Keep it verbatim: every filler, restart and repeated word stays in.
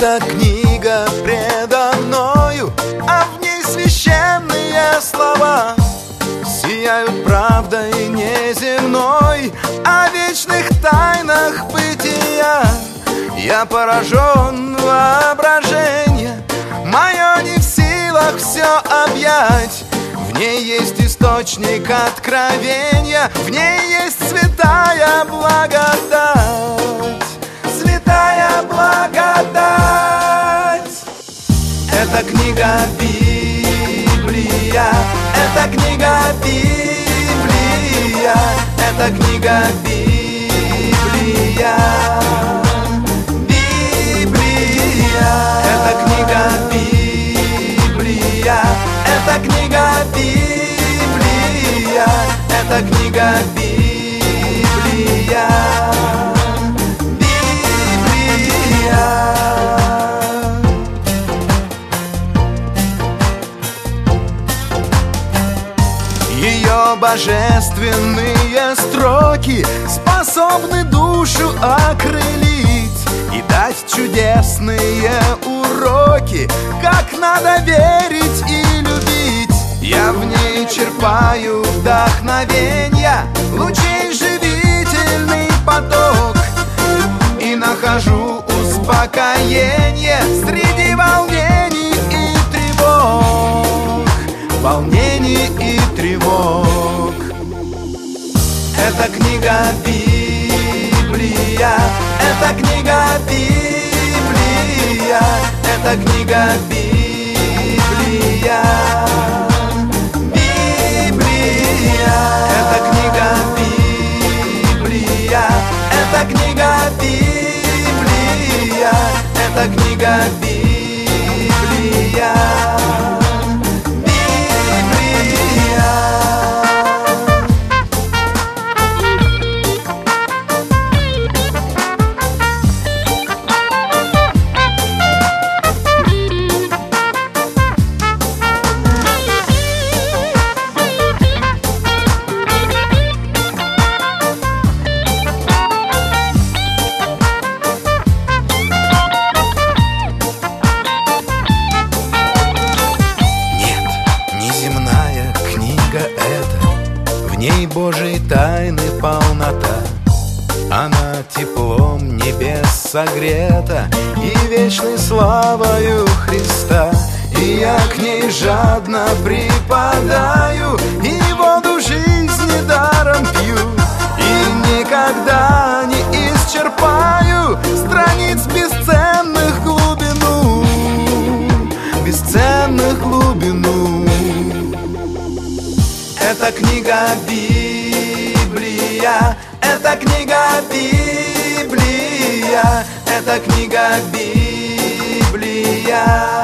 Эта книга предо мною, а в ней священные слова. Сияют правдой неземной о вечных тайнах бытия. Я поражен воображением, мое не в силах все объять. В ней есть источник откровения, в ней есть святая благодать. Святая благодать. Это книга Библия, это книга Библия, это книга Библия. Библия. Это книга Библия, это книга Библия, это книга Библия. Ее божественные строки способны душу окрылить и дать чудесные уроки, как надо верить и любить. Я в ней черпаю вдохновенья, лучей живительный поток, и нахожу успокоение среди волнений и тревог. Волнений и тревог. Это книга Библия, это книга Библия, это книга Библия. Библия. Это книга Библия, это книга Библия, это книга Библия. В ней Божьей тайны полнота, она теплом небес согрета и вечной славою Христа. И я к ней жадно припадаю, и воду жизни даром пью, и никогда не исчерпаю страниц бесценных глубину, бесценных глубину. Это книга Библия, это книга Библия, это книга Библия.